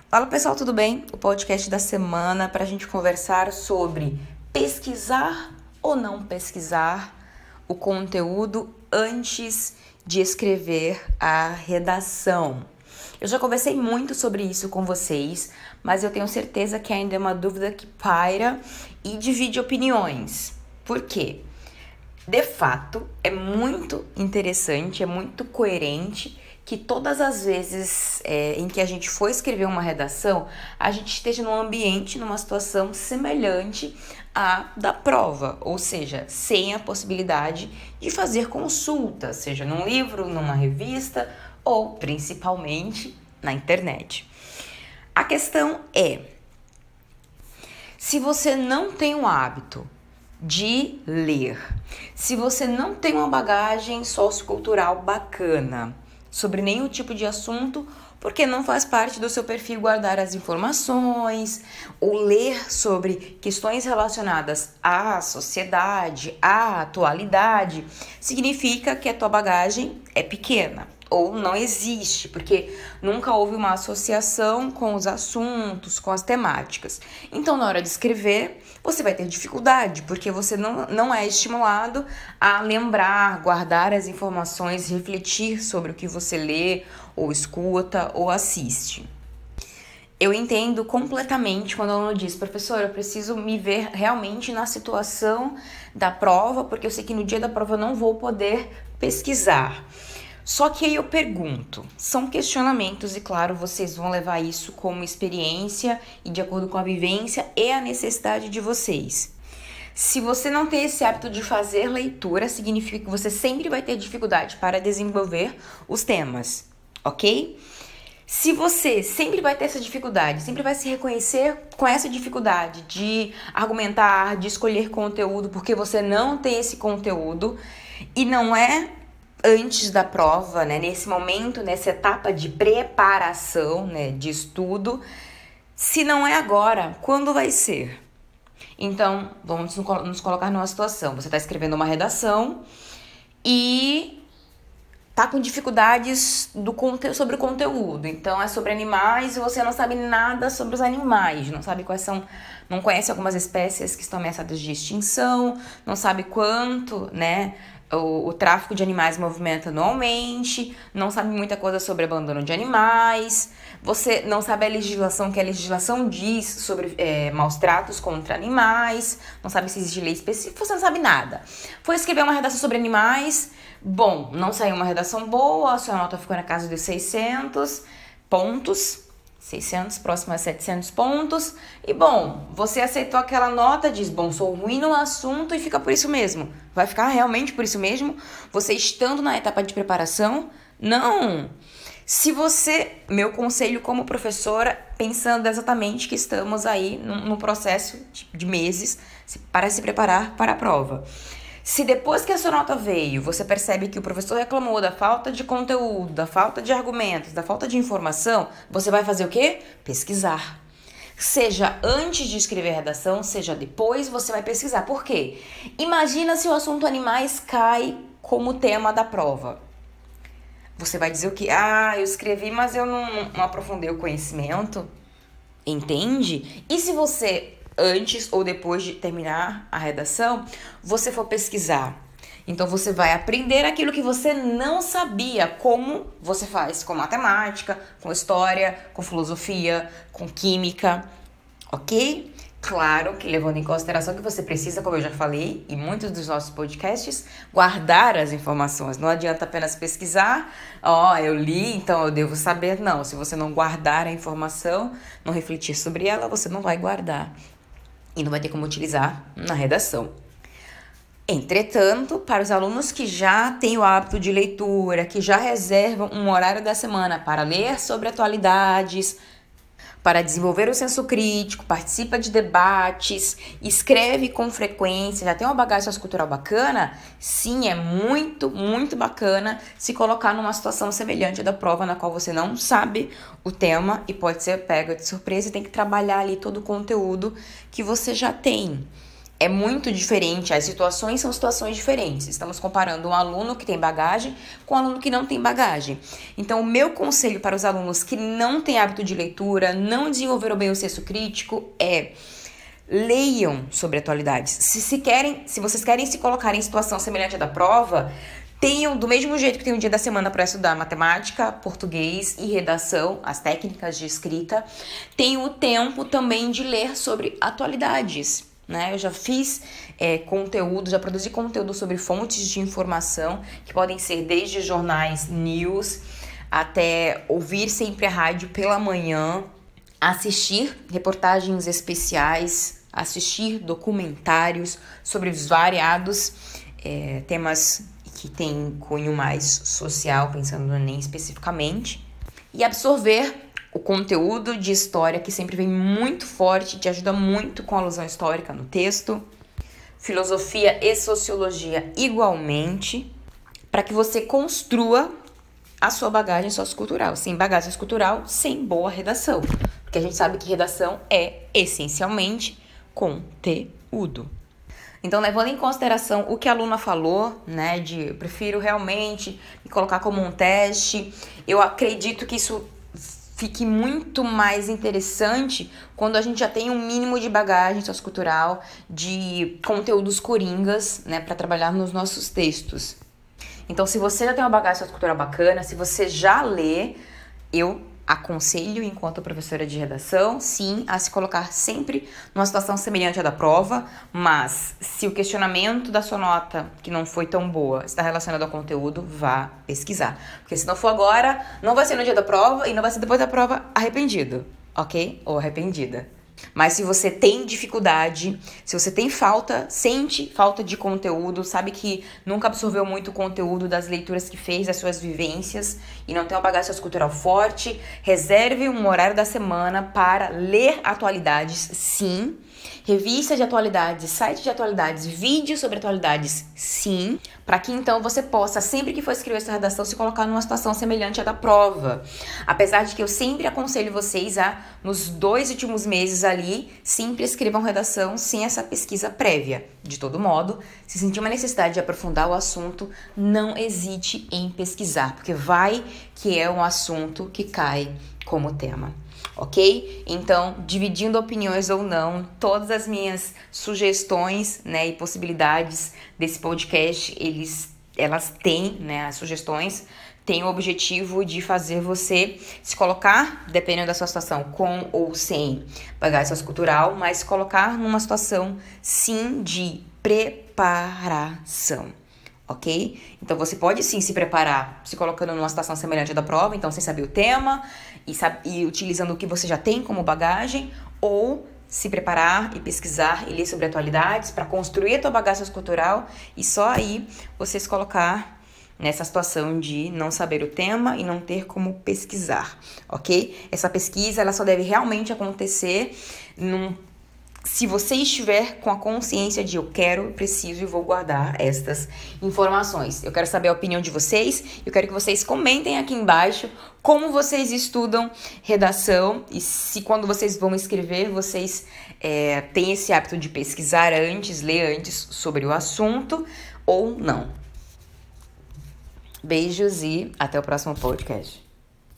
Fala pessoal, tudo bem? O podcast da semana para a gente conversar sobre pesquisar ou não pesquisar o conteúdo antes de escrever a redação. Eu já conversei muito sobre isso com vocês, mas eu tenho certeza que ainda é uma dúvida que paira e divide opiniões. Por quê? De fato, é muito interessante, é muito coerente que todas as vezes em que a gente for escrever uma redação, a gente esteja num ambiente, numa situação semelhante à da prova, ou seja, sem a possibilidade de fazer consulta, seja num livro, numa revista ou principalmente na internet. A questão é, se você não tem o hábito de ler, se você não tem uma bagagem sociocultural bacana sobre nenhum tipo de assunto, porque não faz parte do seu perfil guardar as informações ou ler sobre questões relacionadas à sociedade, à atualidade, significa que a tua bagagem é pequena ou não existe, porque nunca houve uma associação com os assuntos, com as temáticas. Então, na hora de escrever, você vai ter dificuldade, porque você não é estimulado a lembrar, guardar as informações, refletir sobre o que você lê, ou escuta, ou assiste. Eu entendo completamente quando o aluno diz, professor, eu preciso me ver realmente na situação da prova, porque eu sei que no dia da prova eu não vou poder pesquisar. Só que aí eu pergunto, são questionamentos e claro, vocês vão levar isso como experiência e de acordo com a vivência e a necessidade de vocês. Se você não tem esse hábito de fazer leitura, significa que você sempre vai ter dificuldade para desenvolver os temas, ok? Se você sempre vai ter essa dificuldade, sempre vai se reconhecer com essa dificuldade de argumentar, de escolher conteúdo, porque você não tem esse conteúdo e não é antes da prova, né, nesse momento, nessa etapa de preparação, né, de estudo, se não é agora, quando vai ser? Então, vamos nos colocar numa situação, você está escrevendo uma redação e tá com dificuldades sobre o conteúdo, então é sobre animais e você não sabe nada sobre os animais, não sabe quais são, não conhece algumas espécies que estão ameaçadas de extinção, não sabe quanto, né, o tráfico de animais movimenta anualmente, não sabe muita coisa sobre abandono de animais, você não sabe a legislação, que a legislação diz sobre maus tratos contra animais, não sabe se existe lei específica, você não sabe nada. Foi escrever uma redação sobre animais, bom, não saiu uma redação boa, a sua nota ficou na casa dos 600 pontos, 600, próximo a 700 pontos, e bom, você aceitou aquela nota, diz, bom, sou ruim no assunto e fica por isso mesmo. Vai ficar realmente por isso mesmo? Você estando na etapa de preparação? Não! Se você, meu conselho como professora, pensando exatamente que estamos aí no processo de meses para se preparar para a prova. Se depois que a sua nota veio, você percebe que o professor reclamou da falta de conteúdo, da falta de argumentos, da falta de informação, você vai fazer o quê? Pesquisar. Seja antes de escrever a redação, seja depois, você vai pesquisar. Por quê? Imagina se o assunto animais cai como tema da prova. Você vai dizer o quê? Eu escrevi, mas eu não aprofundei o conhecimento. Entende? E se você antes ou depois de terminar a redação, você for pesquisar. Então, você vai aprender aquilo que você não sabia, como você faz com matemática, com história, com filosofia, com química, ok? Claro que levando em consideração que você precisa, como eu já falei, em muitos dos nossos podcasts, guardar as informações. Não adianta apenas pesquisar, eu li, então eu devo saber. Não, se você não guardar a informação, não refletir sobre ela, você não vai guardar. E não vai ter como utilizar na redação. Entretanto, para os alunos que já têm o hábito de leitura, que já reservam um horário da semana para ler sobre atualidades, para desenvolver o senso crítico, participa de debates, escreve com frequência, já tem uma bagagem sociocultural bacana, sim, é muito, muito bacana se colocar numa situação semelhante à da prova na qual você não sabe o tema e pode ser pego de surpresa e tem que trabalhar ali todo o conteúdo que você já tem. é muito diferente, as situações são situações diferentes. Estamos comparando um aluno que tem bagagem com um aluno que não tem bagagem. Então, o meu conselho para os alunos que não têm hábito de leitura, não desenvolveram bem o senso crítico, é: leiam sobre atualidades. Se vocês querem se colocar em situação semelhante à da prova, tenham, do mesmo jeito que tem um dia da semana para estudar matemática, português e redação, as técnicas de escrita, tenham o tempo também de ler sobre atualidades, né? Eu já fiz já produzi conteúdo sobre fontes de informação, que podem ser desde jornais, news, até ouvir sempre a rádio pela manhã, assistir reportagens especiais, assistir documentários sobre os variados temas que tem cunho mais social, pensando no Enem especificamente, e absorver o conteúdo de história, que sempre vem muito forte, te ajuda muito com a alusão histórica no texto, filosofia e sociologia igualmente, para que você construa a sua bagagem sociocultural. Sem bagagem sociocultural, sem boa redação, porque a gente sabe que redação é essencialmente conteúdo. Então, levando em consideração o que a aluna falou, né, eu prefiro realmente me colocar como um teste, eu acredito que isso fique muito mais interessante quando a gente já tem um mínimo de bagagem sociocultural, de conteúdos coringas, né, para trabalhar nos nossos textos. Então, se você já tem uma bagagem sociocultural bacana, se você já lê, eu aconselho, enquanto professora de redação, sim, a se colocar sempre numa situação semelhante à da prova, mas se o questionamento da sua nota, que não foi tão boa, está relacionado ao conteúdo, vá pesquisar. Porque se não for agora, não vai ser no dia da prova e não vai ser depois da prova arrependido, ok? Ou arrependida. Mas se você tem dificuldade, se você sente falta de conteúdo, sabe que nunca absorveu muito o conteúdo das leituras que fez, das suas vivências, e não tem uma bagagem sociocultural forte, reserve um horário da semana para ler atualidades, sim. Revista de atualidades, site de atualidades, vídeos sobre atualidades, sim, para que então você possa, sempre que for escrever sua redação, se colocar numa situação semelhante à da prova. Apesar de que eu sempre aconselho vocês nos 2 últimos meses ali, sempre escrevam redação sem essa pesquisa prévia. De todo modo, se sentir uma necessidade de aprofundar o assunto, não hesite em pesquisar, porque vai que é um assunto que cai como tema. Ok? Então, dividindo opiniões ou não, todas as minhas sugestões, né, e possibilidades desse podcast, elas têm, né, as sugestões têm o objetivo de fazer você se colocar, dependendo da sua situação, com ou sem bagagem sociocultural, mas se colocar numa situação, sim, de preparação. Ok? Então, você pode sim se preparar se colocando numa situação semelhante à da prova, então sem saber o tema e utilizando o que você já tem como bagagem, ou se preparar e pesquisar e ler sobre atualidades para construir a tua bagagem sociocultural e só aí você se colocar nessa situação de não saber o tema e não ter como pesquisar, ok? Essa pesquisa, ela só deve realmente acontecer se você estiver com a consciência de eu preciso e vou guardar estas informações. Eu quero saber a opinião de vocês, eu quero que vocês comentem aqui embaixo como vocês estudam redação e se quando vocês vão escrever, vocês têm esse hábito de pesquisar antes, ler antes sobre o assunto ou não. Beijos e até o próximo podcast.